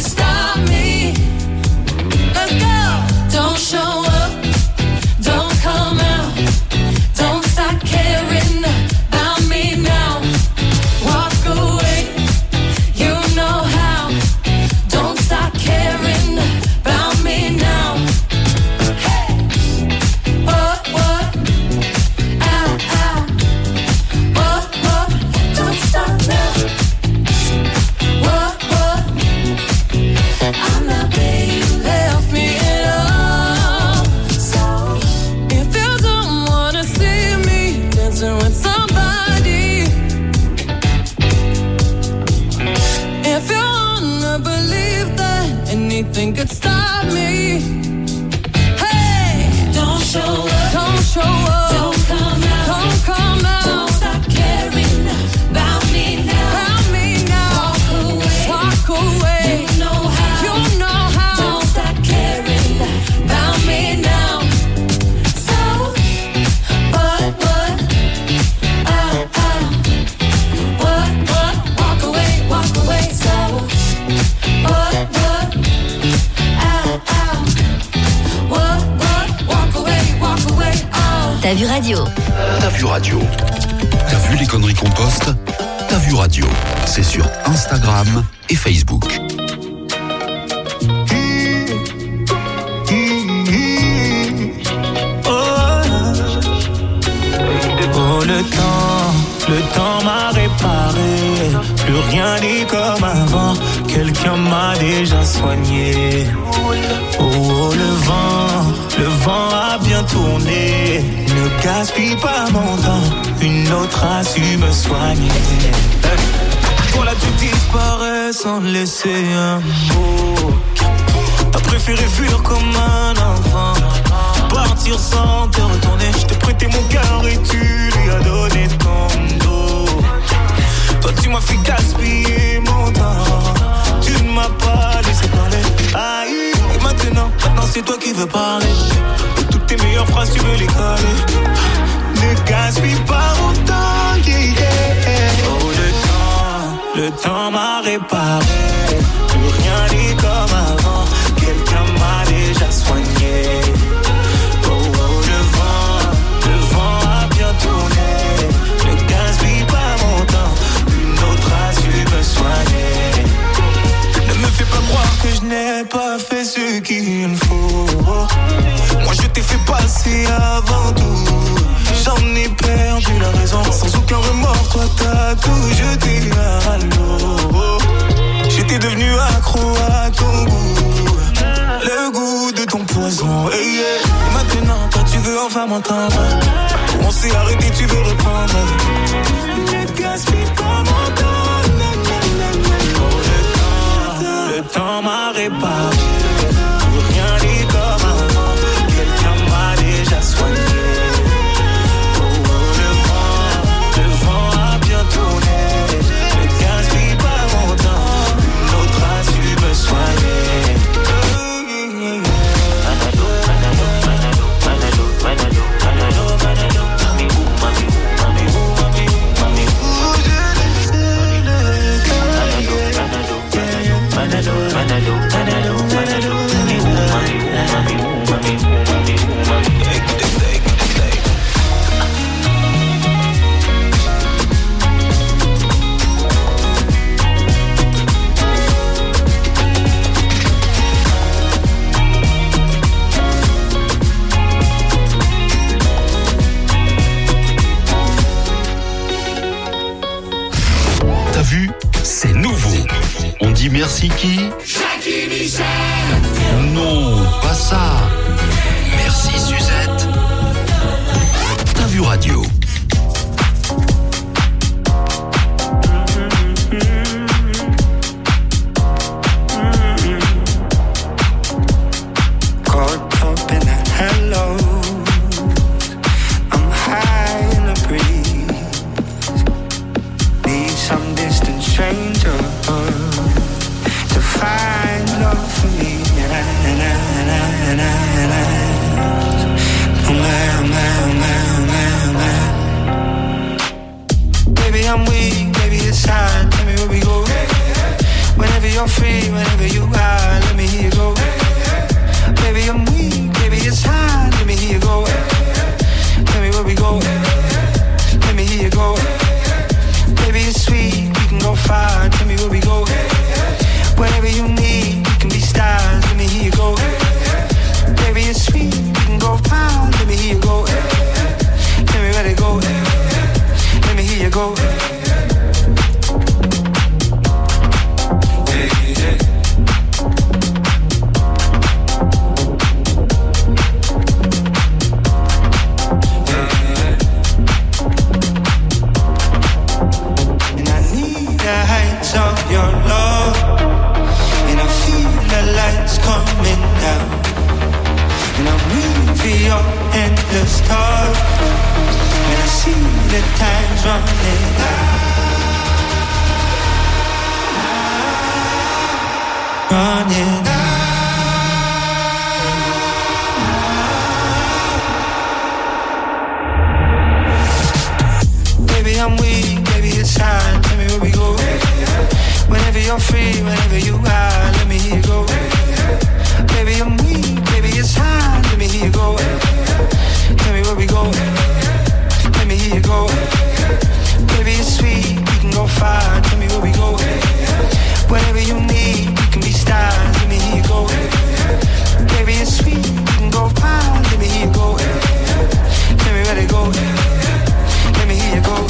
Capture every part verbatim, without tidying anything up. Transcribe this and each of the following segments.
stop me. Let's go. Don't show up, don't come out, don't stop caring about me now. Walk away, you know how. Don't stop caring about me now. Hey, what, what, ow, ow, what, what, don't stop now. What, what, I'm not where you left me at all. So, if you don't wanna see me dancing with somebody, if you wanna believe that anything could stop me, hey, don't show up, don't show up, don't come out, don't come out, don't stop caring about me now, about me now. Walk away, walk away. You know how, you know how. Don't stop caring about me now. So, what, what, oh, oh, what, what, walk away, walk away. So, what, what, oh, oh, what, what, walk away, walk away. Oh. T'as vu radio? T'as vu radio. T'as vu les conneries qu'on poste? T'as vu radio. C'est sur Instagram et Facebook. Oh, le temps, le temps m'a réparé. Plus rien n'est comme avant. Quelqu'un m'a déjà soigné. Oh, oh, le vent, le vent a bien tourné. Ne gaspille pas mon temps. Une autre a su me soigner. Voilà, tu disparais sans laisser un mot. T'as préféré fuir comme un enfant, partir sans te retourner. Je t'ai prêté mon cœur et tu lui as donné ton dos. Toi tu m'as fait gaspiller mon temps. Tu ne m'as pas laissé parler. Aïe, et maintenant, maintenant c'est toi qui veux parler. De toutes tes meilleures phrases tu veux les coller. Ne gaspille pas mon temps, yeah, yeah. Oh, le temps, le temps m'a réparé. Plus rien n'est comme avant. Quelqu'un m'a déjà soigné. Oh, oh, le vent, le vent a bien tourné. Ne gaspille pas mon temps. Une autre a su me soigner. Ne me fais pas croire que je n'ai pas fait ce qu'il faut. Moi je t'ai fait passer avant tout. J'en ai perdu la raison. Sans aucun remords, toi t'as tout jeté à l'eau. J'étais devenu accro à ton goût. Le goût de ton poison, hey, yeah. Et maintenant, toi tu veux enfin m'entendre. On s'est arrêté, tu veux reprendre. Ne gaspille pas mon temps. Oh, le temps, le temps m'a réparé. Plus rien n'est comme avant. Quelqu'un m'a déjà soigné. Oh, oh, le vent, le vent a bien tourné. Ne gaspille pas mon temps. Une autre a su me soigner. C'est nouveau. On dit merci qui? Jackie Michel. Non, pas ça. Merci Suzette. T'as vu radio. Man, man, man, man, man. you're free, whenever you are, let me hear you go. Baby, I'm weak, baby, it's high, let me hear you go. Tell me where we go, let me hear you go. Baby, it's sweet, we can go far, tell me where we go. Whatever you need, we can be stars, let me hear you go. Baby, it's sweet, we can go far, let me hear you go. Tell me where to go, let me hear you go. Your love, and I feel the lights coming down, and I'm waiting for your endless touch, and I see the time's running out, running out. Baby, I'm weak, baby, it's time, tell me where we go. Whenever you're free, whenever you are, let me hear you go. Baby, I'm weak, baby, it's high, let me hear you go. Tell me where we go, let me hear you go. Baby, it's sweet, we can go far, tell me where we go. Whatever you need, we can be stars, let me hear you go. Baby, it's sweet, we can go far, let me hear you go. Tell me where to go, let me hear you go.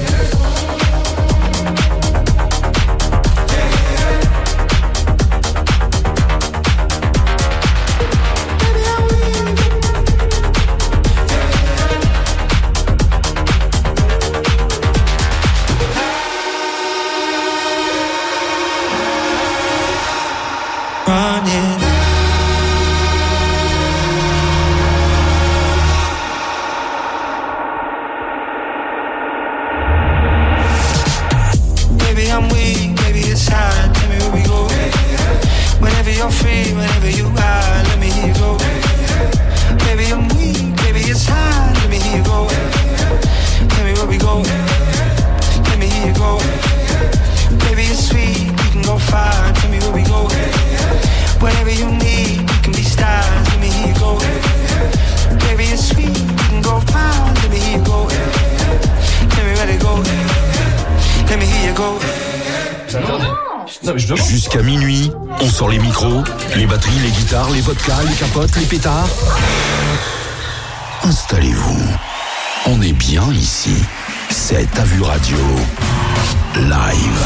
Jusqu'à minuit, on sort les micros, les batteries, les guitares, les vodkas, les capotes, les pétards. Installez-vous. On est bien ici. C'est Ta Vue Radio. Live.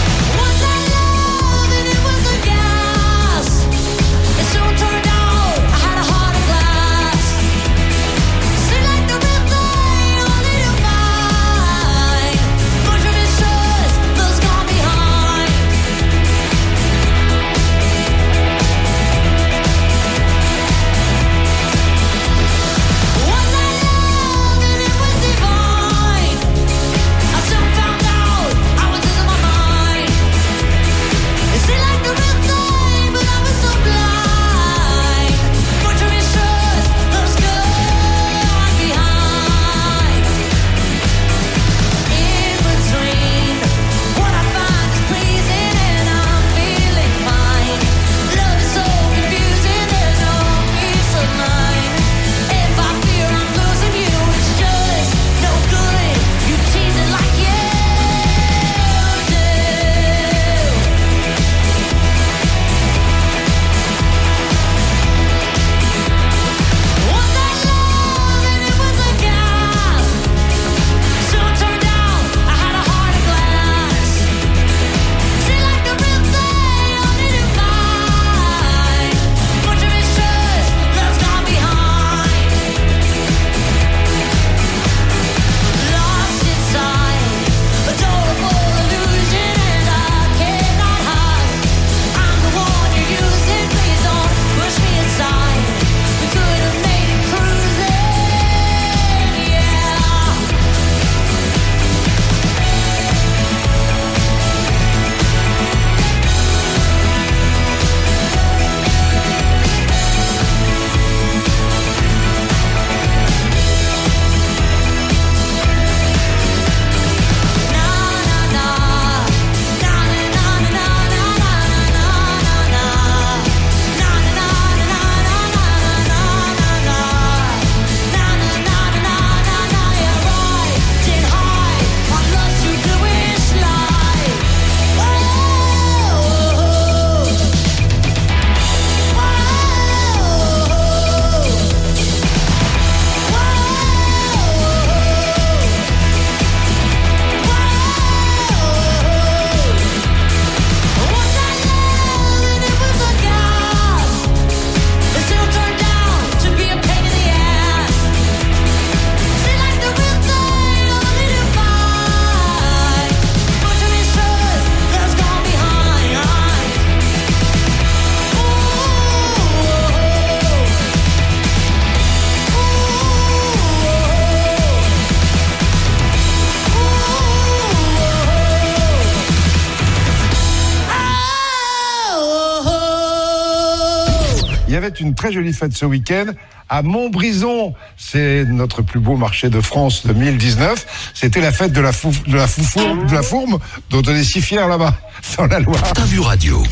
Once I loved and it was a gas. It soon turned out avait une très jolie fête ce week-end à Montbrison. C'est notre plus beau marché de France deux mille dix-neuf. C'était la fête de la, fou, de la, foufour, de la fourme dont on est si fiers là-bas, dans la Loire. T'as vu radio.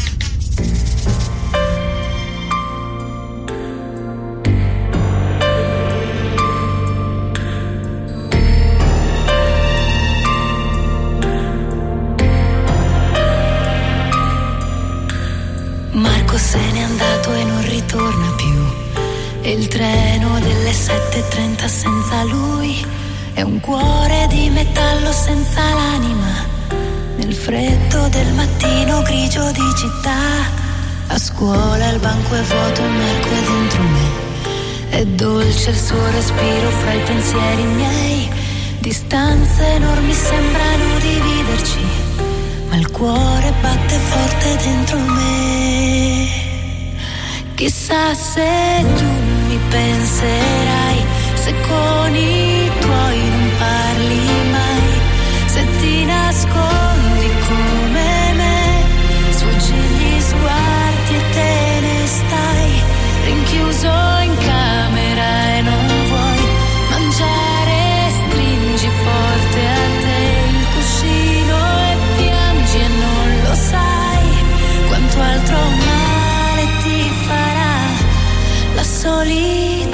Marco se n'è andato e non ritorna più. E il treno delle sette e trenta senza lui è un cuore di metallo senza l'anima. Nel freddo del mattino grigio di città, a scuola il banco è vuoto e Marco è dentro me. È dolce il suo respiro fra i pensieri miei. Distanze enormi sembrano dividerci, ma il cuore batte forte dentro me. Chissà se tu mi penserai, se con i tuoi non parli mai, se ti nascondi come me, sfuggi gli sguardi e te ne stai, rinchiuso in camera e non vuoi mangiare, stringi forte a te il cuscino e piangi e non lo sai quanto altro male ti farà la solitudine.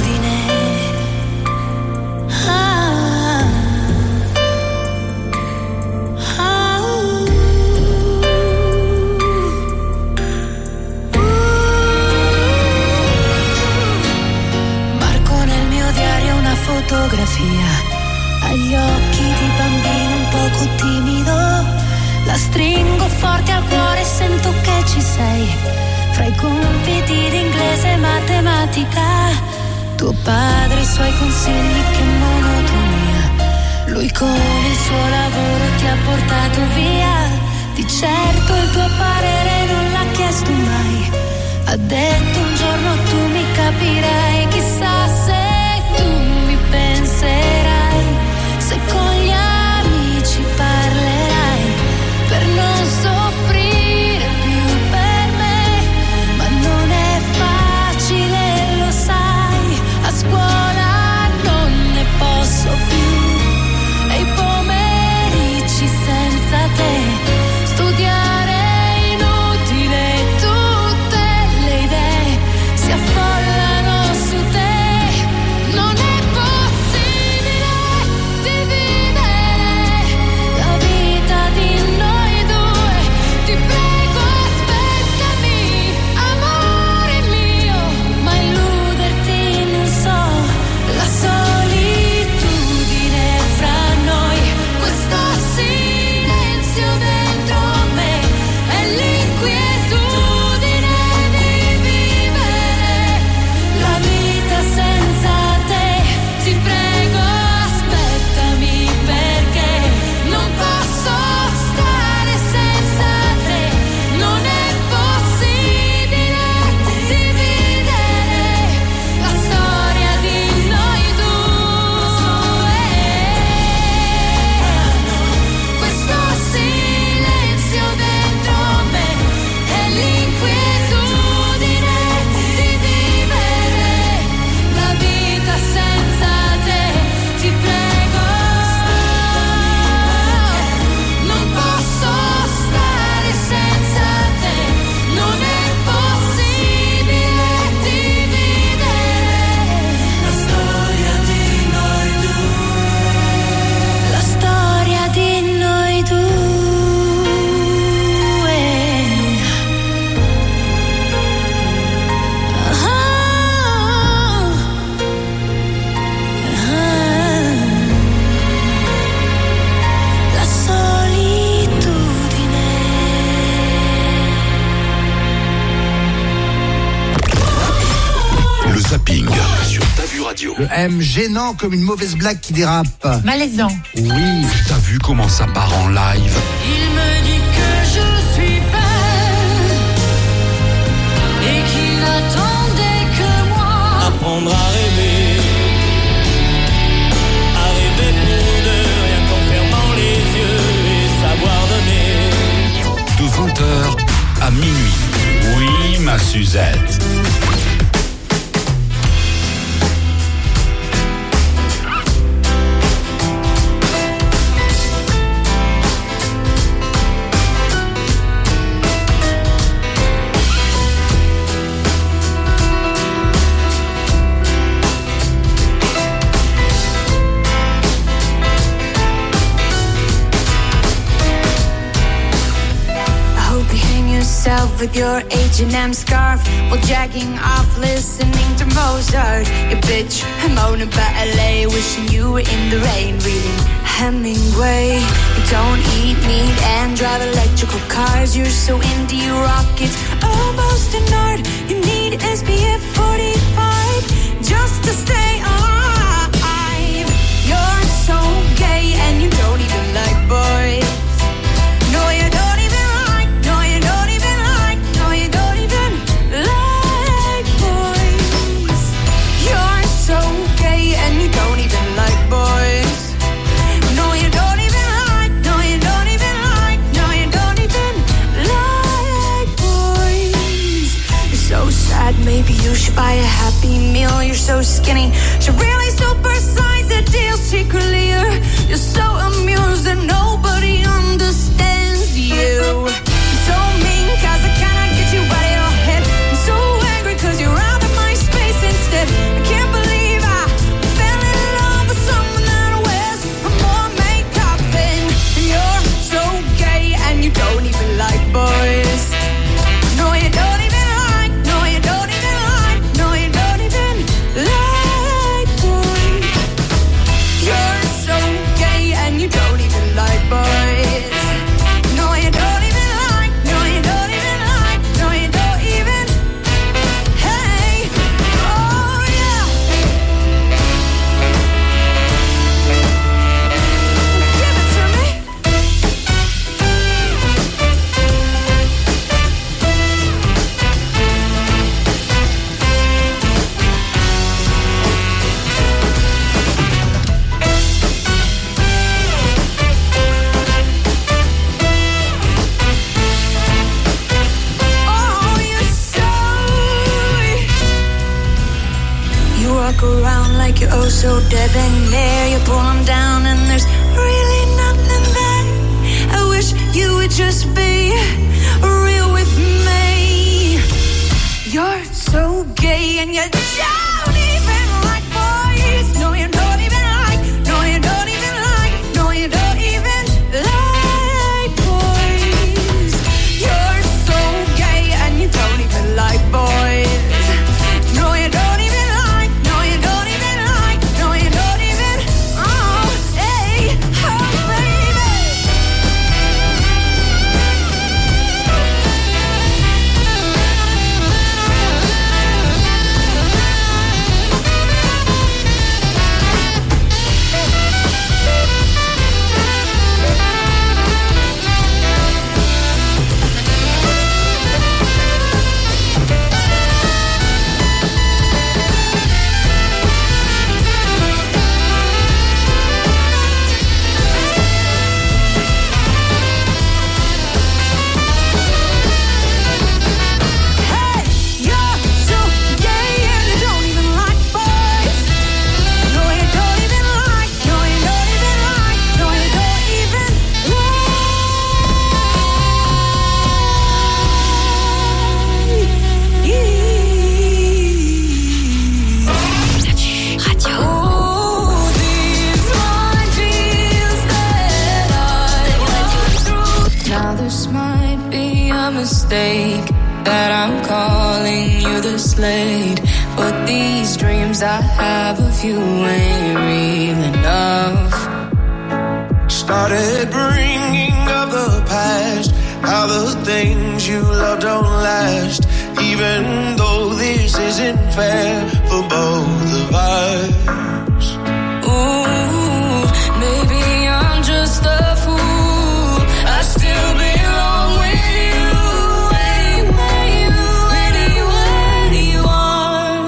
Ah, ah, uh, uh. Marco nel mio diario una fotografia, agli occhi di bambino un poco timido, la stringo forte al cuore e sento che ci sei, fra i compiti di inglese e matematica, tuo padre e i suoi consigli, che monotonia, lui con il suo lavoro ti ha portato via, di certo il tuo parere non l'ha chiesto mai, ha detto un giorno tu mi capirai, chissà se tu mi penserai, se con gli amici parlerai, per non soffrire più per me, ma non è facile, lo sai, a scuola non ne posso più, e i pomeriggi senza te, studiare è inutile, tutte le idee si affollano su te, non è possibile dividere la vita di noi due, ti prego aspettami, amore mio, ma illuderti non so, la solitudine fra noi, questo silenzio dentro me, è l'inquietudine di vivere la vita senza te, ti prego aspettami perché non posso stare senza te, non è possibile dividere la storia di noi due, questo silenzio dentro me, è l'inquietudine di vivere la vita senza te, ti prego, non posso stare senza te, non è possibile dividere la storia di noi due, la storia di noi due. Ah, ah, la solitudine. Le zapping sur T'as vu radio. Le M gênant comme une mauvaise blague qui dérape. Malaisant. Oui. T'as vu comment ça part en live? Il me dit que je suis belle et qu'il n'attendait que moi. Apprendre à rêver, à rêver pour de rien qu'en fermant les yeux et savoir donner. De vingt heures à minuit. Oui, ma Suzette. with your H and M scarf while jacking off listening to Mozart. You bitch, I'm moaning about L A, wishing you were in the rain reading Hemingway. You don't eat meat and drive electrical cars. You're so into your rockets, almost an art. You need S P F forty-five just to stay alive. You're so gay and you don't even like boys. No, you don't even like, no, you don't even like, no, you don't even like boys. You're so gay and you don't even like boys. No, you don't even like, no, you don't even like, no, you don't even like boys. You're so sad, maybe you should buy a Happy Meal. You're so skinny, should really supersize the deal secretly. You're, you're so amused that nobody understands you. I'm so mean cause I cannot get you out of your head. I'm so angry cause you're out of my space instead. I can't believe I fell in love with someone that wears more makeup than. And you're so gay and you don't even like boys. No, you don't even like, no, you don't even like, no, you don't even like boys. You're so gay and you don't even like boys. No, you don't even like, no, you don't even like, no, you don't even. Hey, oh yeah. Give it to me. Oh, you're so. You walk around like you're oh so debonair. You pull them down and there's really nothing there. I wish you would just be real with me. You're so gay and you don't even like boys. No, you don't even like, no, you don't even like, no, you don't even like boys. You're so gay and you don't even like boys. No, you don't even like, no, you don't even like, no, you don't even, oh, hey, oh, baby. Hey, you're so gay and you don't even like boys. No, you don't even like, no, you don't even like, no, you don't even like. Oh, these ordeals that I went through. Now this might be a mistake that I'm calling you the Slade, but these dreams I have of you ain't real enough. Started bringing up the past, how the things you love don't last, even though this isn't fair for both of us. Ooh, maybe I'm just a fool. I still belong with you anywhere you, anywhere you are.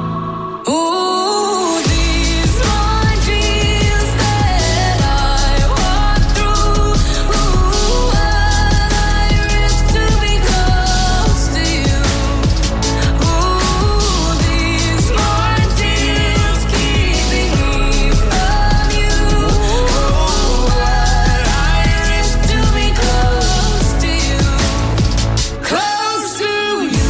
Ooh, these ordeals that I walk through. Ooh, what I risk to be close to you. Ooh, these ordeals keeping me from you. Ooh, what I risk to be close to you, close to you.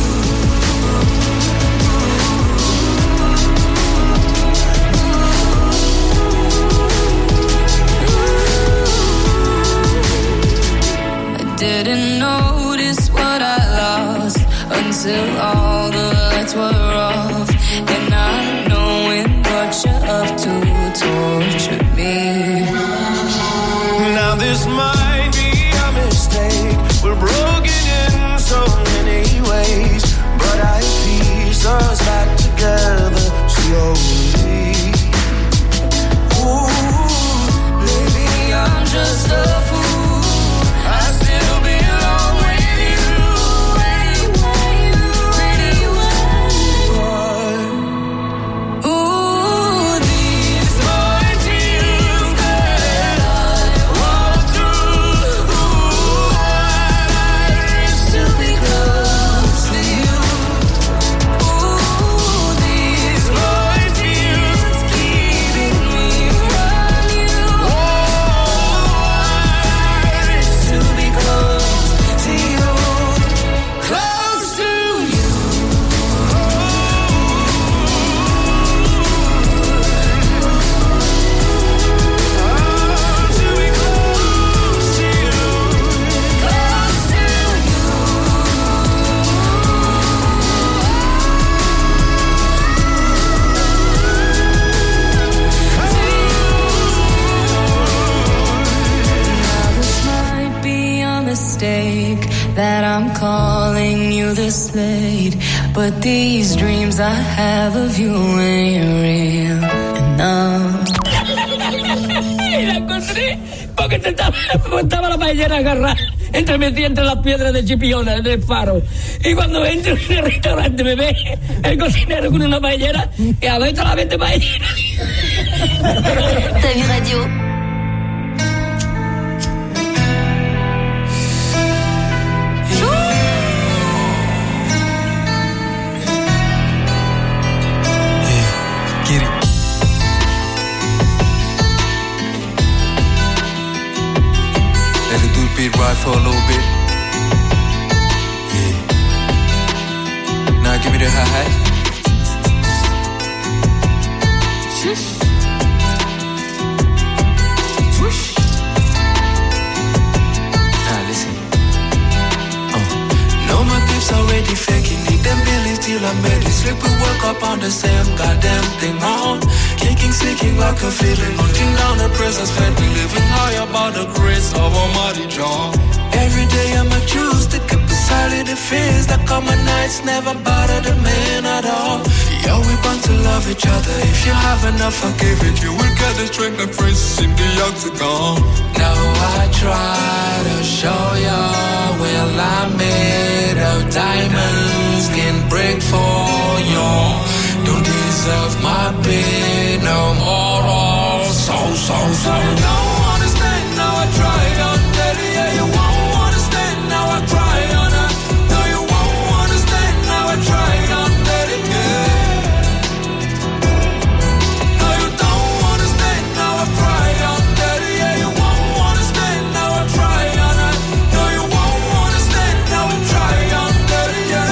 I didn't notice what I lost till all the lights were off, and not knowing what you're up to tortured me. Now this might be a mistake, we're broken in so many ways, but I piece us back together slowly. Ooh, maybe I'm just a fool, I still belong with you, anyway, anyway. Ooh, these are tears that I walk through. Ooh, I wish to be close to you. Ooh, these are tears keeping me from you. I wish to be close to you, close to you. Mistake that I'm calling you this late, but these dreams I have of you ain't real enough. Y la encontré porque te estaba, estaba la paellera agarrada entre metida entre las piedras de Chipiona del faro, y cuando entro en el restaurante me ve el cocinero con una paellera y a ver la vente paellera. T'as vu radio? Get it. Let the dude beat ride for a little bit. Yeah. Now give me the hi-hat. Shush. Swoosh. Now listen. Uh. No, my gifts already faking. Need them billies till I'm ready. Slip and work up on the same goddamn thing on. Kicking, sinking like a feeling. Hunting down the presence fed me. Living high above the grace of Almighty John. Every day I'm a choose to keep beside the fears that come at nights never bother the man at all. Yeah, we want to love each other. If you have enough, forgive it. You will get the strength and friends in the octagon. Now I try to show you, well, I'm made of diamonds, can break for you. Don't deserve my pain no more. So, so, so. You don't understand, now I try on daddy. Yeah, you won't understand, now I try on her. No, you won't understand, now I try on daddy. Yeah. No, you don't understand, now I try on daddy. Yeah, you won't understand, now I try on her. No, you won't understand, now I try on daddy. Yeah.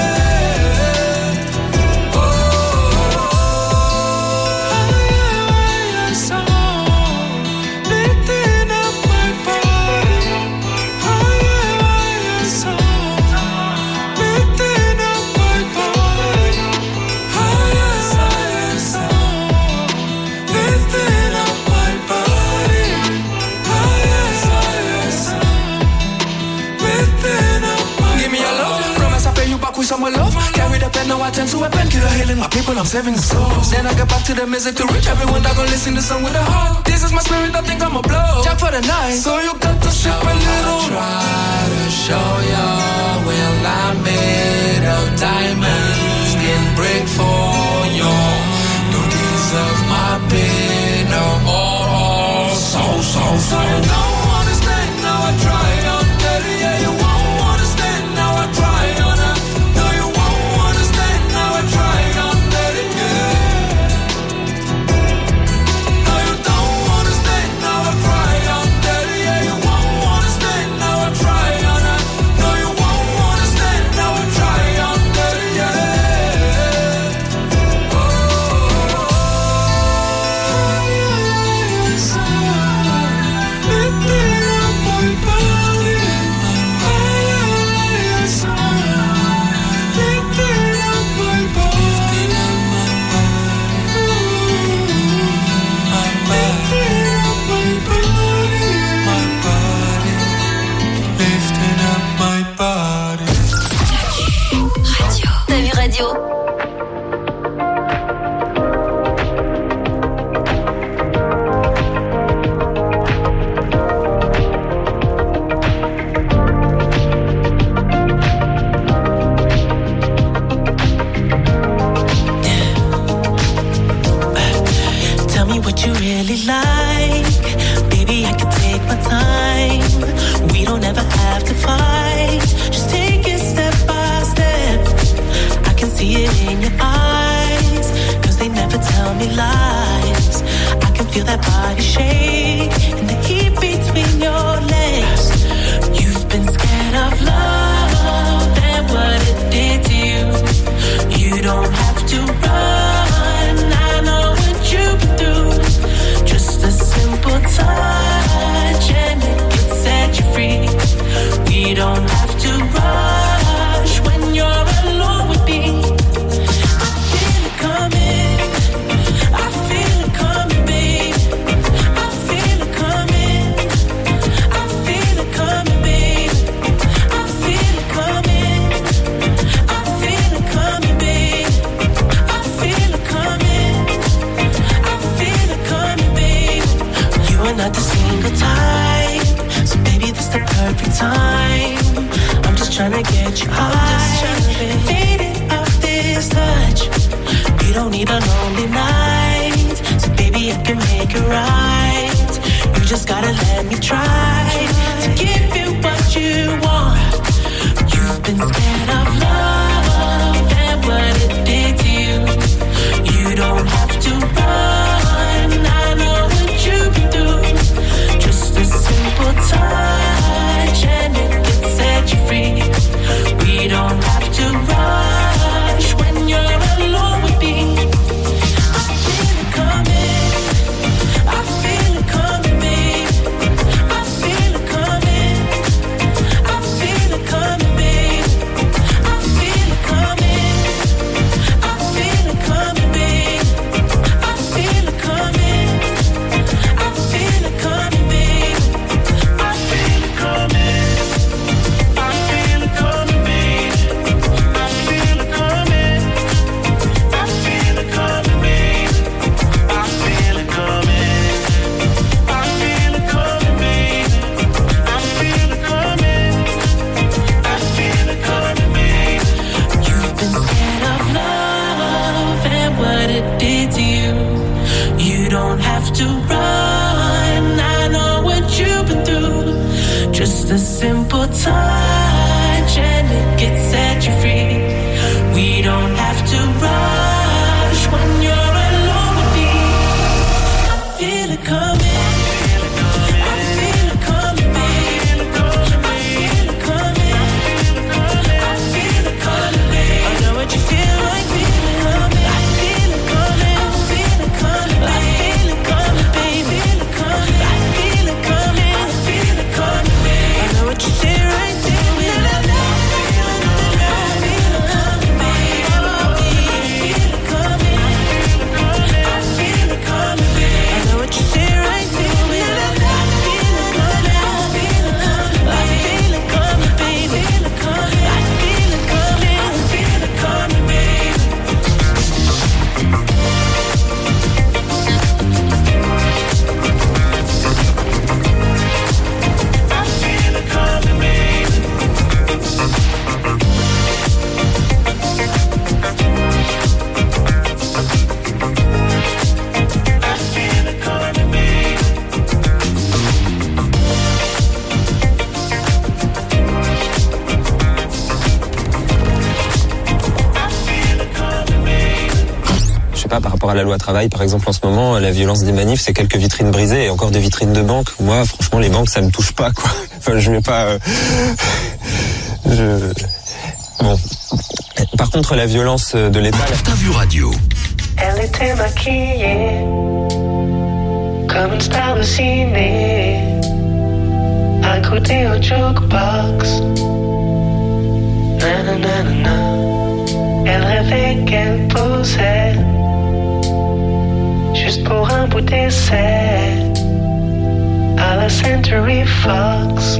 Someone love, carry the pen, now I turn to a pen killer, healing my people, I'm saving the souls. Then I get back to the music to reach everyone that gon' listen to song with a heart. This is my spirit, I think I'm a blow. Jack for the night, so you got to sip a little. I try to show ya, well, I'm made of diamonds, can break for you. Don't deserve my pain no more. So, so, so. You don't understand, now I try on daddy, yeah, you won't understand, now I try on her. Oh what you really like. Baby, I can take my time. We don't ever have to fight. Just take it step by step. I can see it in your eyes, cause they never tell me lies. I can feel that body shake and the heat between your legs. You've been scared of love and what it did to you. You don't have to run, I know what you've been through. Just a simple touch and it can set you free. We don't have to rush when you're alone with me. I feel it coming, I feel it coming, babe. I feel it coming, I feel it coming, babe. I feel it coming, I feel it coming, babe. I feel it coming, I feel it coming, babe. You are not the single type, so baby this the perfect time. I'm just tryna get you high, faded off this touch. You don't need a lonely night, so baby I can make it right. You just gotta let me try to give you what you want. You've been scared of love and what it did to you. You don't have to run, I know what you've been through. Just a simple touch and it can set you free. We don't have to rush when you're alone with me. I feel it coming, I feel it coming, babe. I feel it coming, I feel it coming, babe. I feel it coming, I feel it coming, babe. I feel it coming, I feel it coming, babe. I feel it coming, I feel it coming, babe. I feel it coming, I feel it coming, babe. I feel it coming, I feel it coming, babe. I feel it coming, I feel it coming, babe. You've been scared of love and what it did to you. You don't have to run, I know what you've been through. Just a simple touch and it can set you free. We don't have to rush when you're alone with me. I feel it coming, I feel it coming, babe. I feel it coming, I feel it coming, babe. I know what you feel like, feel it coming. I feel it coming, I feel it coming, I feel it coming, babe. I feel it coming, I feel it coming, babe. I know what you say right there. Par rapport à la loi travail, par exemple, en ce moment, la violence des manifs, c'est quelques vitrines brisées et encore des vitrines de banques. Moi, franchement, les banques, ça me touche pas, quoi. Enfin, je vais pas... Euh... Je... Bon. Par contre, la violence de l'État... T'as vu radio. Elle était maquillée comme une star de ciné, à côté au jukebox. Nanana. Elle rêvait qu'elle posait juste pour un bout d'essai à la Century Fox.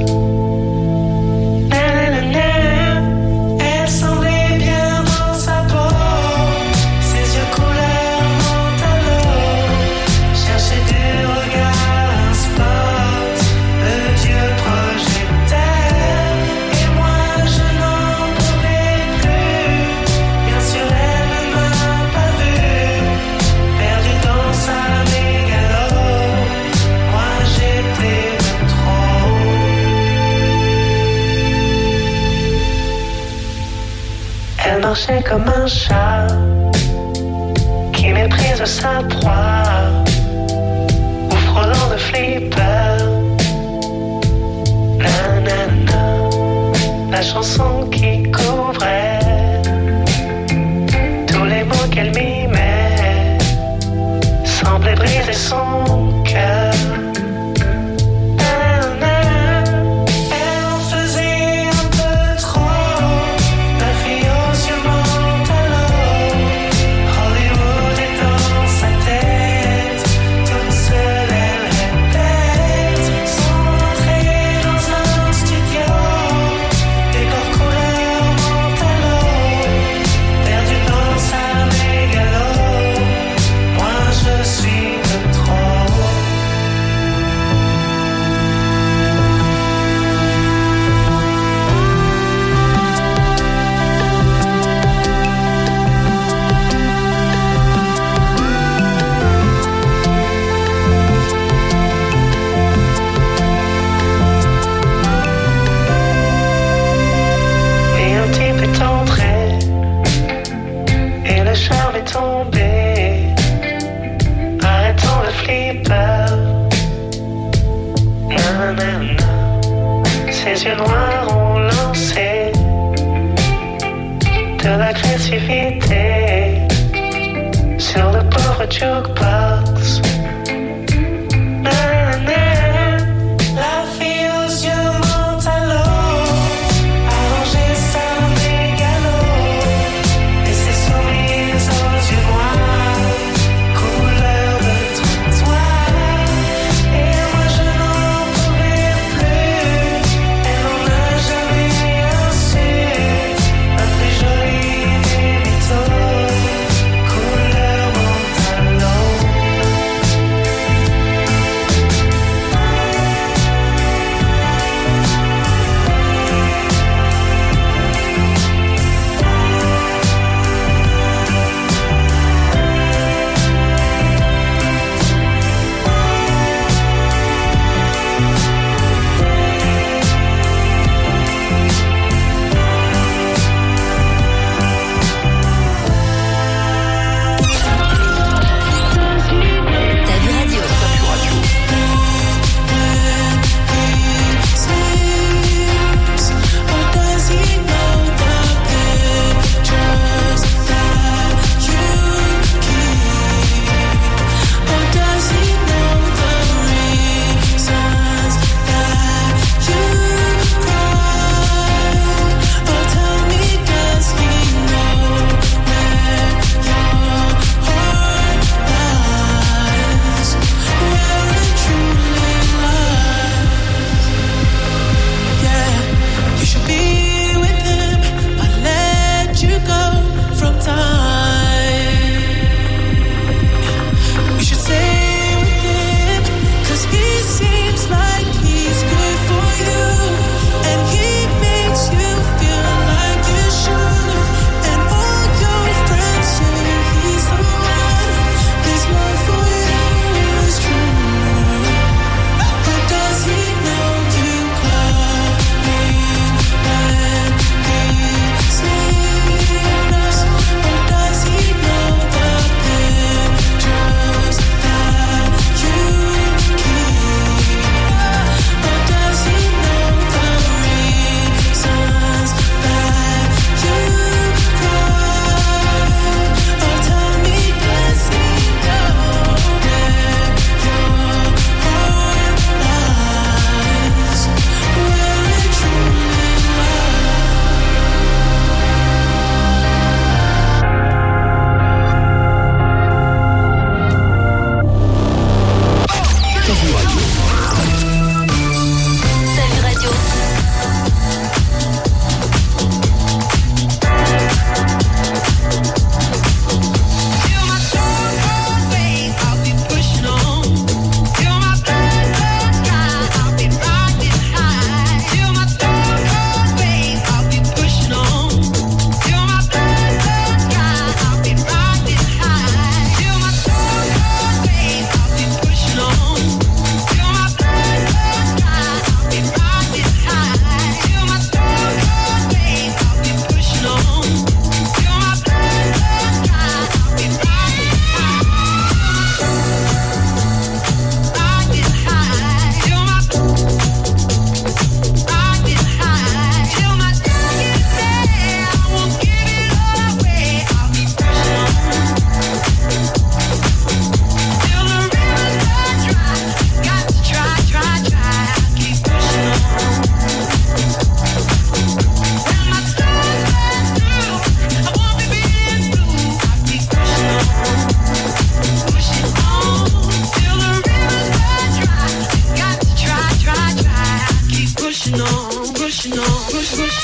Nanana. Elle semblait bien dans sa peau, ses yeux couleur mentalo, cherchait du regard un spot, le dieu projecteur. Et moi je n'en pouvais plus, bien sûr elle ne m'a pas vu, perdu dans sa méga marchait comme un chat qui méprise sa proie, ou frôlant de flipper. Nanana, la chanson qui couvrait tous les mots qu'elle mimait semblait briser son cœur. Ses yeux noirs ont lancé de l'agressivité sur le pauvre jukebox. La fille aux yeux mentalo a rangé sa mégalo et ses sourires aux yeux noirs, couleur de trottoir. Et moi je n'en pouvais plus. Elle n'en a jamais rien su. La plus jolie des mythos, couleur mentalo.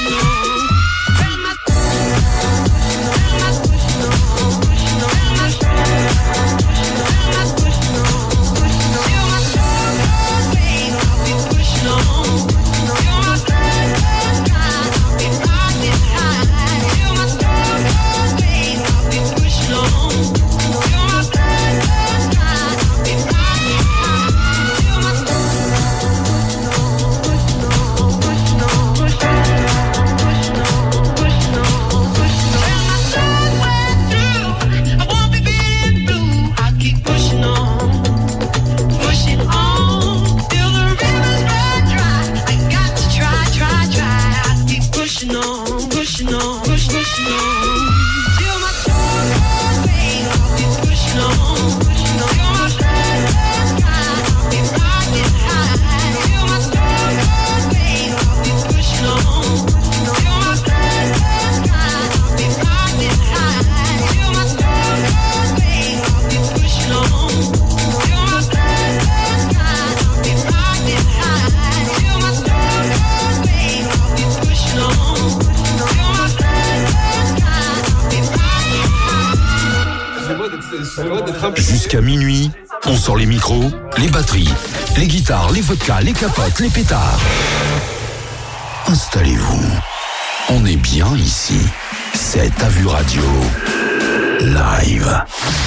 Jusqu'à minuit, on sort les micros, les batteries, les guitares, les vodkas, les capotes, les pétards. Installez-vous. On est bien ici. C'est Ta Vue Radio. Live.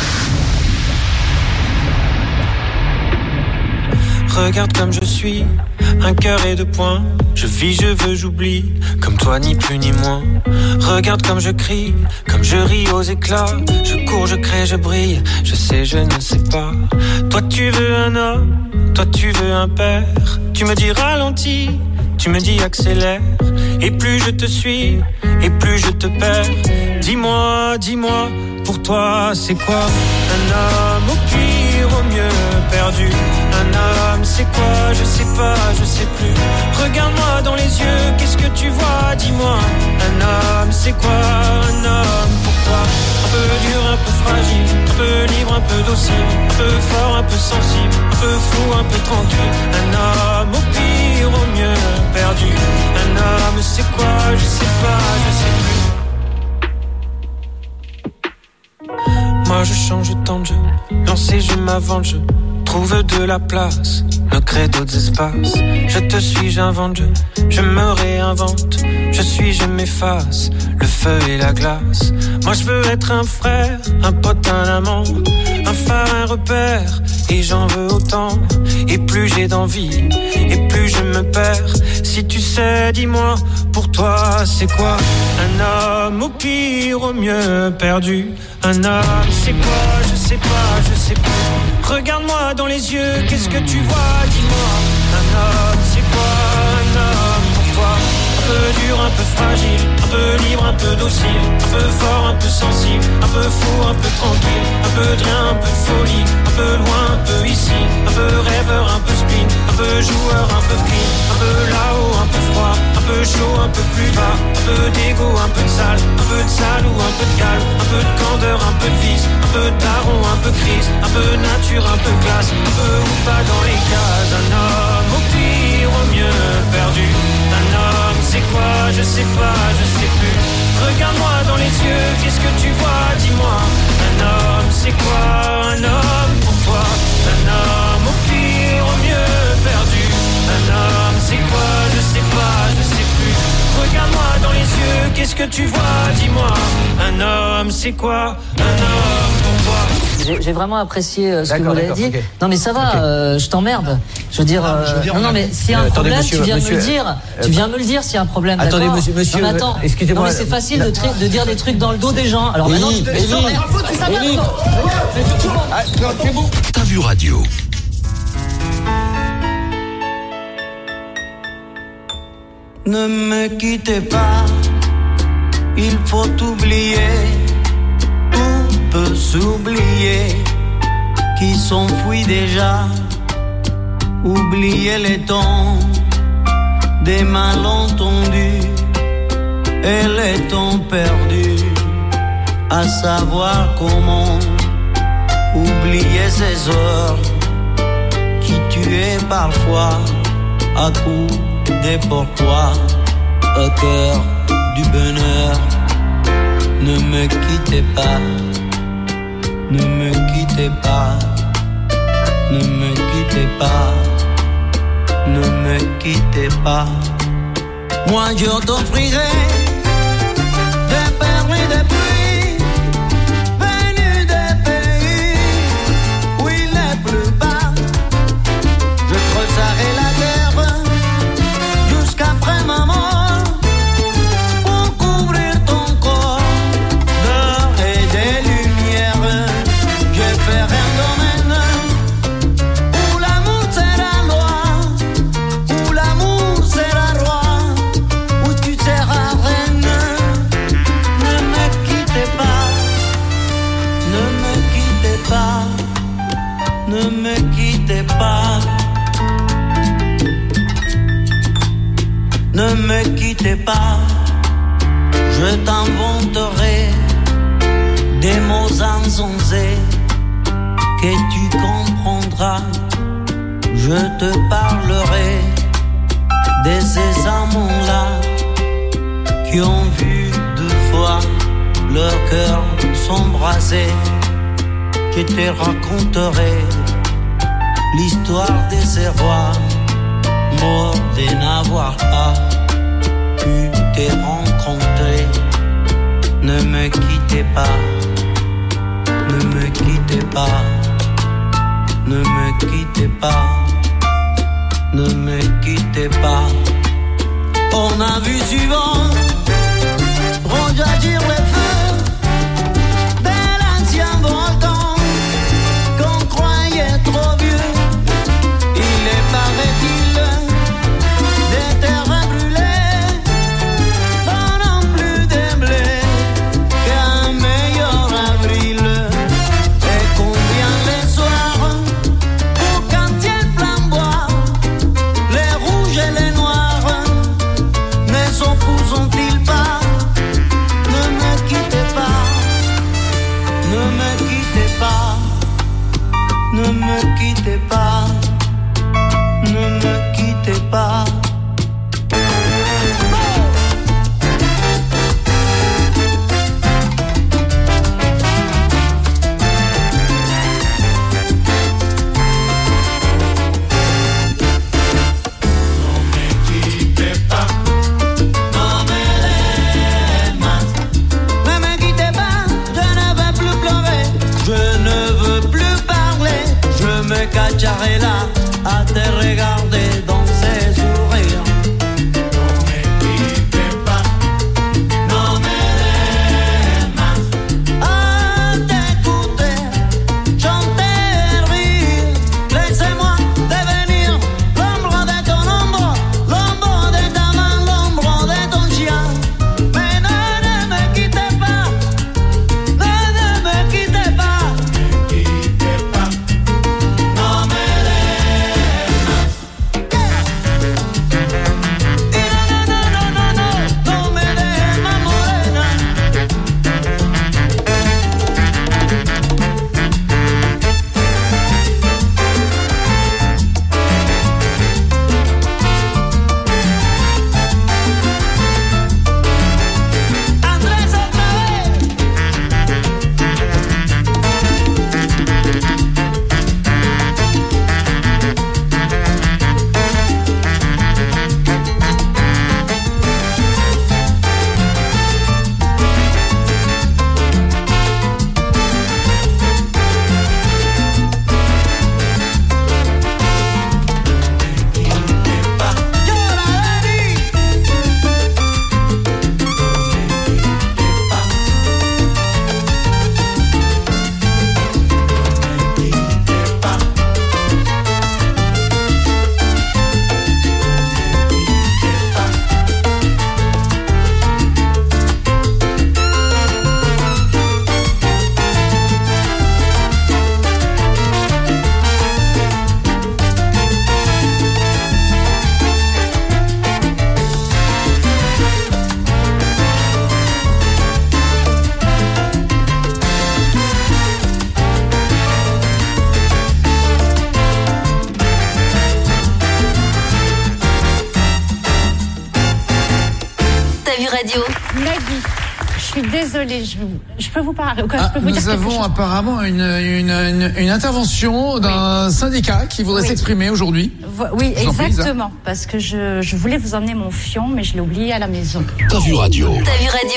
Regarde comme je suis, un cœur et deux points. Je vis, je veux, j'oublie, comme toi ni plus ni moins. Regarde comme je crie, comme je ris aux éclats. Je cours, je crée, je brille, je sais, je ne sais pas. Toi tu veux un homme, toi tu veux un père. Tu me dis ralentis, tu me dis accélère. Et plus je te suis, et plus je te perds. Dis-moi, dis-moi, pour toi c'est quoi un homme, au pire, au mieux perdu? Un homme c'est quoi? Je sais pas, je sais plus. Regarde-moi dans les yeux, qu'est-ce que tu vois? Dis-moi, un homme c'est quoi? Un homme pour toi, un peu dur, un peu fragile, un peu libre, un peu docile, un peu fort, un peu sensible, un peu fou, un peu tranquille. Un homme au pire, au mieux perdu. Un homme c'est quoi? Je sais pas, je sais plus. Moi je change tant de jeu, lancé je m'avance, je trouve de la place, me crée d'autres espaces. Je te suis, j'invente, je, je me réinvente. Je suis, je m'efface, le feu et la glace. Moi je veux être un frère, un pote, un amant, un phare, un repère. Et j'en veux autant, et plus j'ai d'envie, et plus je me perds. Si tu sais, dis-moi, pour toi c'est quoi un homme, au pire, au mieux perdu? Un homme c'est quoi? Je sais pas, je sais plus. Regarde-moi dans les yeux, qu'est-ce que tu vois? Dis-moi, un homme c'est quoi? Un homme pour toi, un peu dur, un peu fragile, un peu libre, un peu docile, un peu fort, un peu sensible, un peu fou, un peu tranquille, un peu de rien, un peu de folie, un peu loin, un peu ici, un peu rêveur, un peu spin, un peu joueur, un peu clean, un peu là-haut, un peu froid, un peu chaud, un peu plus bas, un peu d'égo, un peu de sale, un peu de sale ou un peu de calme, un peu de candeur, un peu de vice, un peu de daron, un peu crise, un peu nature, un peu classe, un peu ou pas dans les cases. Un homme au pire, au mieux perdu. Un homme c'est quoi? Je sais pas, je sais plus. Regarde-moi dans les yeux, qu'est-ce que tu vois? Dis-moi, un homme c'est quoi? Un homme pour toi. Un homme au pire, au mieux perdu. Un homme c'est quoi? Je sais pas, je sais plus. Regarde-moi dans les yeux, qu'est-ce que tu vois? Dis-moi, un homme c'est quoi? Un homme pour toi. J'ai, j'ai vraiment apprécié euh, ce d'accord, que vous avez dit. okay. Non mais ça va, okay. euh, je t'emmerde. Je veux dire, non, euh, je veux dire non, non mais s'il y a un euh, problème, attendez, monsieur, tu viens monsieur, me le dire. euh, tu viens me le dire s'il y a un problème. Attendez, d'accord monsieur, monsieur, non mais attends, excusez-moi. Non mais c'est facile la... de, tri- de dire des trucs dans le dos des gens. Alors maintenant, tu te Élie, Élie, Ta Vue Radio. Ne me quittez pas, il faut oublier, tout peut s'oublier, qui s'enfuit déjà, oublier les temps des malentendus et les temps perdus, à savoir comment oublier ces heures qui tuaient parfois à coups des pourquoi. au cœur du bonheur. Ne me quittez pas, ne me quittez pas, ne me quittez pas, ne me quittez pas. Moi je t'offrirai des perles et des pluies venues des pays où il est plus bas. Je creuserai la terre jusqu'après ma mort pour couvrir ton corps d'or et des lumières. Je ferai un domaine où l'amour sera loi, où l'amour sera roi, où tu seras reine. Ne me quittez pas, ne me quittez pas, ne me quittez pas. Ne me quittez pas, je t'inventerai des mots insensés que tu comprendras. Je te parlerai de ces amants-là qui ont vu deux fois leur cœur s'embraser. Je te raconterai l'histoire de ces rois morts de n'avoir pas pu te rencontrer. Ne me quittez pas, ne me quittez pas, ne me quittez pas, ne me quittez pas. On a vu souvent rejaillir les feux de l'ancien volcan qu'on croyait trop vieux. Il est paraît-il des terres brûlées donnant plus de blé qu'un meilleur avril. Et combien les soirs où quand il flamboie, les rouges et les noirs ne s'opposent-ils pas? Ne me quittez pas, ne me quittez pas, ne me quittez pas, ne me quittez pas. Ne me quittez pas, je ne veux plus pleurer, je ne veux plus parler, je me cacherai là à te regarder dans ses sourires. Non me quittez pas, non me dejes más. À t'écouter, chanter, rire, laissez-moi devenir l'ombre de ton ombre, l'ombre de ta main, l'ombre de ton chien. Mais ne, ne me quittez pas, ne, ne me quittez pas, ne quittez pas, non me dejes más. T'as vu radio? Nagui, je suis désolée, je, je peux vous parler. Quoi, Ah, je peux vous nous dire quelque avons chose apparemment une, une, une, une intervention d'un syndicat qui voudrait Oui. s'exprimer aujourd'hui. Vo- Oui, Je vous en prie, Lisa. exactement. Parce que je, je voulais vous emmener mon fion, mais je l'ai oublié à la maison. T'as vu radio? T'as vu radio?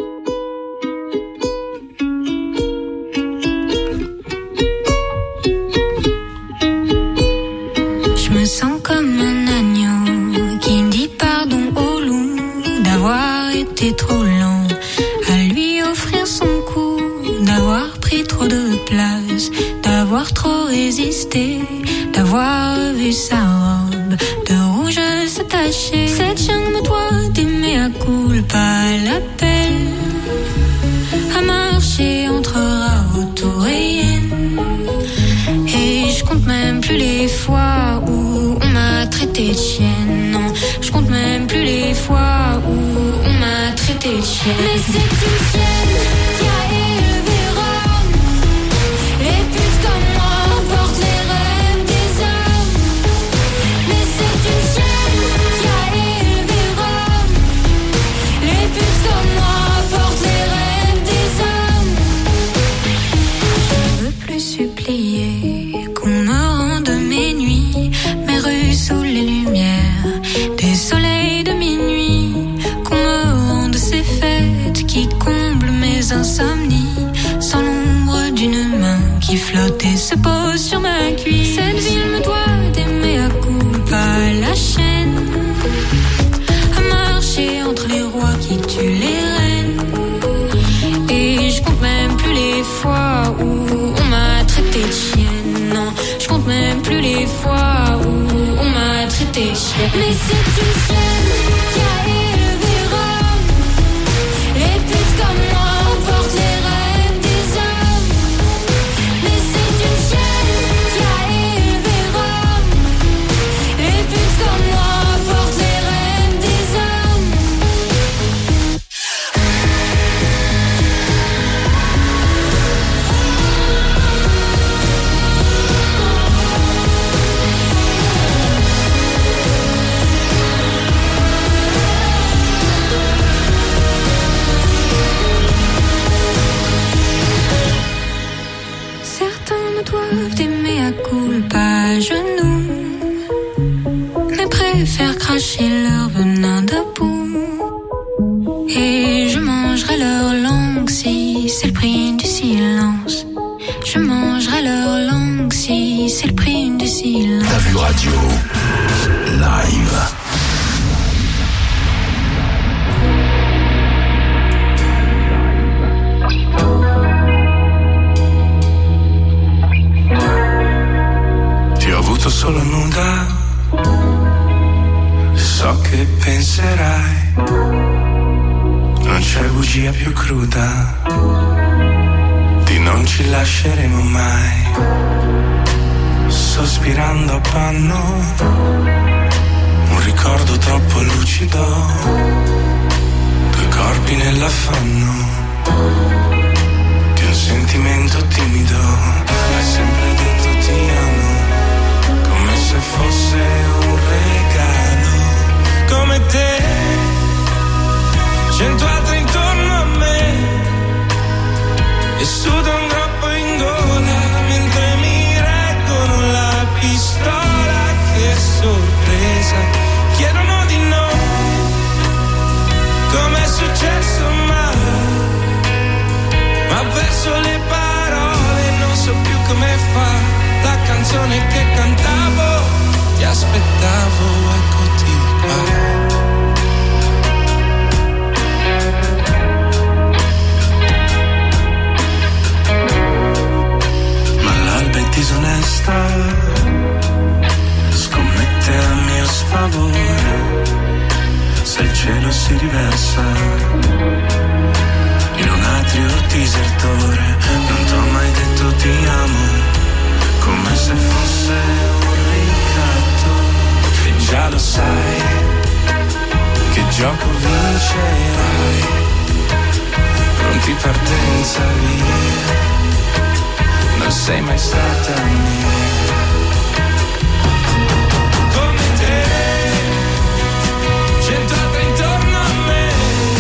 Je me sens comme un agneau qui dit pardon au loup d'avoir été trop lent à lui offrir son cou, d'avoir pris trop de place, d'avoir trop résisté, d'avoir vu sa robe de rouge se tacher. Cette jungle me doit d'aimer à culpa l'appel à marcher entre retour et hyène. Et je compte même plus les fois où on m'a traité de chienne. Non, je compte même plus les fois où on m'a traité de chienne. Mais c'est une chienne qui a élevé Rome. Les putes comme moi portent les rêves des hommes. Mais c'est une chienne qui a élevé Rome. Les putes comme moi portent les rêves des hommes. Je veux plus supplier qu'on me rende mes nuits, mes rues sous les lumières des soleils de minuit, qu'on me rende ces fêtes qui comblent mes insomnies, sans l'ombre d'une main qui flotte et se pose sur ma cuisse. Cette ville me doit d'aimer à culpa la chaîne, à marcher entre les rois qui tuent les reines. Et je compte même plus les fois où on m'a traité de chienne. Non, je compte même plus les fois où on m'a traité de chienne. Mais c'est une chienne qui a élevé Rome. Les putes comme moi portent les rêves des hommes. Mais c'est une chienne qui a élevé Rome. Les putes comme moi portent les rêves des hommes. Certains me doivent d'aimer à culpa à genoux, mais préfèrent cracher leur venin de boue. Et je mangerai leur langue si c'est le prix du silence. Je mangerai leur langue si c'est le prix du silence. T'as vu radio? Live. Ti ho avuto solo nuda e so che penserai non c'è bugia più cruda di non ci lasceremo mai. Sospirando a panno un ricordo troppo lucido, due corpi nell'affanno di un sentimento timido. Hai sempre detto ti amo come se fosse un regalo, come te, cento altre intorno a me, e sudo un groppo in gola mentre mi reggono la pistola. Che sorpresa, chiedono di noi, com'è successo mai, ma ho perso le parole, non so più come fa la canzone che cantavo, ti aspettavo, eccoti qua. Disonesta, scommette a mio sfavore, se il cielo si riversa in un atrio disertore. Non t'ho mai detto ti amo, come se fosse un ricatto, e già lo sai che gioco vincerai, pronti partenza via, non sei mai stata mia. Come te, cento altre intorno a me,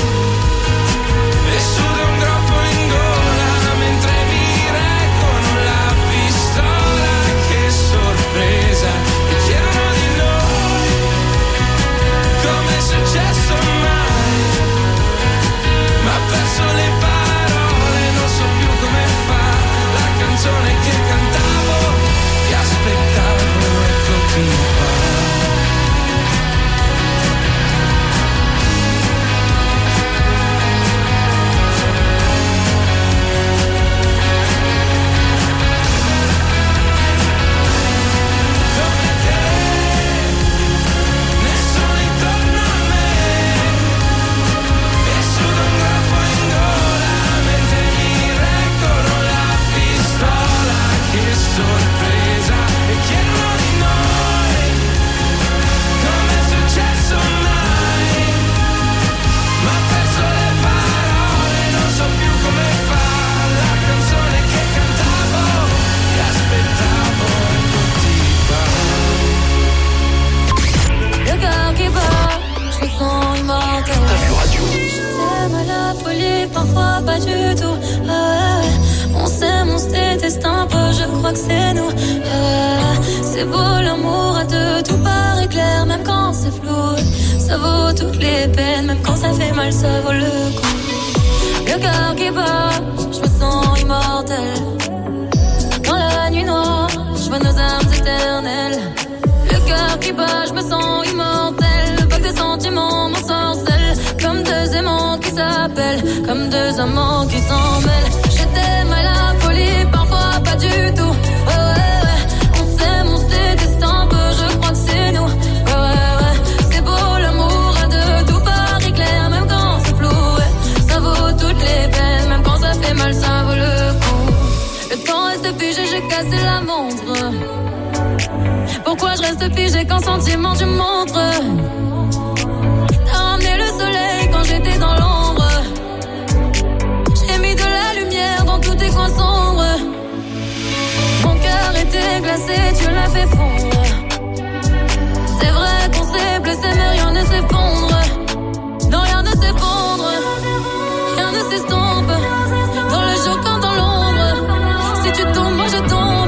folie, parfois pas du tout. Ah ouais, on s'aime, on se déteste un peu, je crois que c'est nous. Ah ouais, c'est beau l'amour à deux, tout paraît clair, même quand c'est flou. Ça vaut toutes les peines, même quand ça fait mal, ça vaut le coup. Le cœur qui bat, je me sens immortel. Dans la nuit noire, je vois nos âmes éternelles. Le cœur qui bat, je me sens immortel. Pas que des sentiments m'ensorcellent. Comme deux aimants qui s'appellent, comme deux amants qui s'en mêlent. Je t'aime à la folie, parfois pas du tout. Oh ouais, ouais, on s'aime, on se déteste un peu, je crois que c'est nous. Oh ouais, ouais, c'est beau l'amour à deux, tout paraît clair, même quand c'est flou. Ouais, ça vaut toutes les peines, même quand ça fait mal, ça vaut le coup. Le temps reste figé, j'ai cassé la montre. Pourquoi je reste figé quand sentiment tu montres? T'as ramené le soleil quand j'étais dans l'ombre. J'ai mis de la lumière dans tous tes coins sombres. Mon cœur était glacé, tu l'as fait fondre. C'est vrai qu'on s'est blessé mais rien ne s'effondre. Non, rien ne s'effondre, rien ne s'estompe. Dans le jour comme dans l'ombre. Si tu tombes, moi je tombe.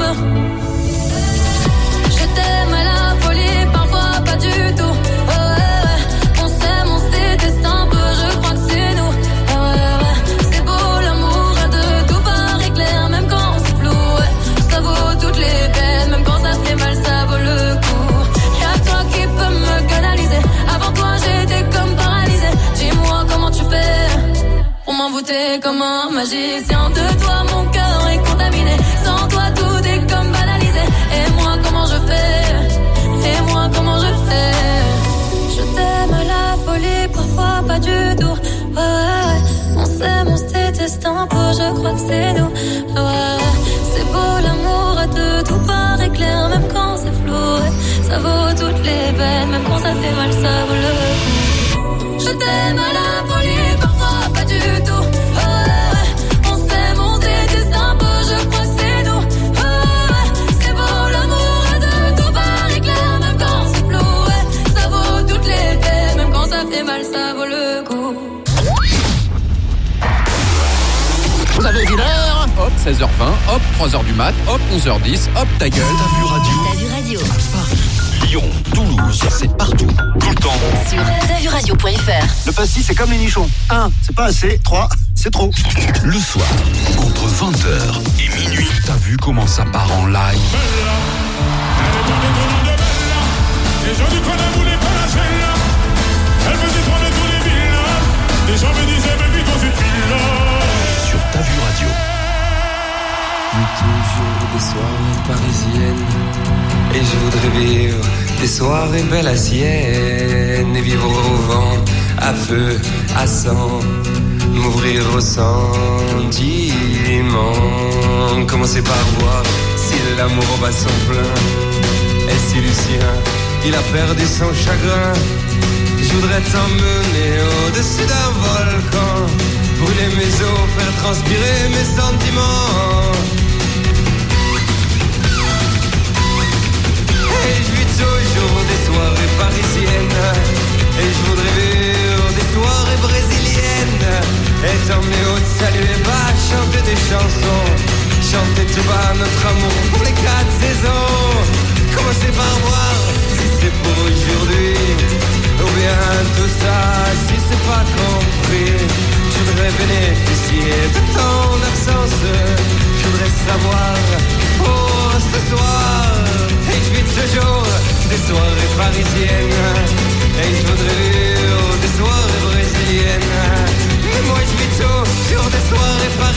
Je t'aime à la folie, parfois pas du tout. Oh ouais, ouais, on s'aime, on se déteste un peu, je crois que c'est nous. Oh ouais, ouais, c'est beau l'amour à deux, tout paraît clair, même quand c'est flou. Ouais, ça vaut toutes les peines, même quand ça fait mal, ça vaut le coup. Y'a toi qui peux me canaliser, avant toi j'étais comme paralysée. Dis-moi comment tu fais pour m'envoûter comme un magicien. De toi mon cœur est contaminé, sans toi tout est comme banalisé. Et moi comment je fais, et moi comment je fais. Je t'aime à la folie, parfois pas du tout. Ouais, ouais, on s'aime, on se déteste un peu, je crois que c'est nous. Ouais, ouais, c'est beau l'amour à deux, tout paraît clair, même quand c'est flou. Ouais, ça vaut toutes les peines, même quand ça fait mal, ça vaut le coup. Je t'aime à la folie, parfois pas du tout. Oh ouais, ouais, on s'aime, on se déteste un peu, je crois que c'est nous. Oh ouais, c'est beau l'amour à deux, tout paraît clair, même quand c'est flou. Ouais, ça vaut toutes les peines, même quand ça fait mal, ça vaut le coup. Vous avez vu l'heure? Hop, seize heures vingt, hop, trois heures du mat, hop, onze heures dix, hop, ta gueule. T'as vu radio? T'as vu radio? Lyon, Toulouse, c'est partout, tout le temps. Sur t'as vu radio point f r. Le pastis, c'est comme les nichons. Un, c'est pas assez. Trois, c'est trop. Le soir, entre vingt heures et minuit, t'as vu comment ça part en live? Les gens du coin ne voulaient pas la celle-là. Elle faisait tourner tous les villas. Les gens me disaient, mais vite dans une villa. Sur t'as vu radio. Vu toujours des soirées parisiennes. Et je voudrais vivre des soirées belles à Sienne. Et vivre au vent, à feu, à sang. M'ouvrir au sentiment. Commencer par voir si l'amour bat son plein. Et si Lucien, il a perdu son chagrin. Je voudrais t'emmener au-dessus d'un volcan. Brûler mes os, faire transpirer mes sentiments. Et je vis toujours des soirées parisiennes. Et je voudrais vivre des soirées brésiliennes. Et t'emmener au salut et bas, chanter des chansons. Chanter tout bas notre amour pour les quatre saisons. Commencer par voir si c'est pour aujourd'hui. Ou bien tout ça si c'est pas compris. Je voudrais bénéficier de ton absence. Je voudrais savoir pour ce soir. Et je vis toujours des soirées parisiennes. Et je voudrais vivre des soirées brésiliennes. Mais moi je vis toujours des soirées parisiennes.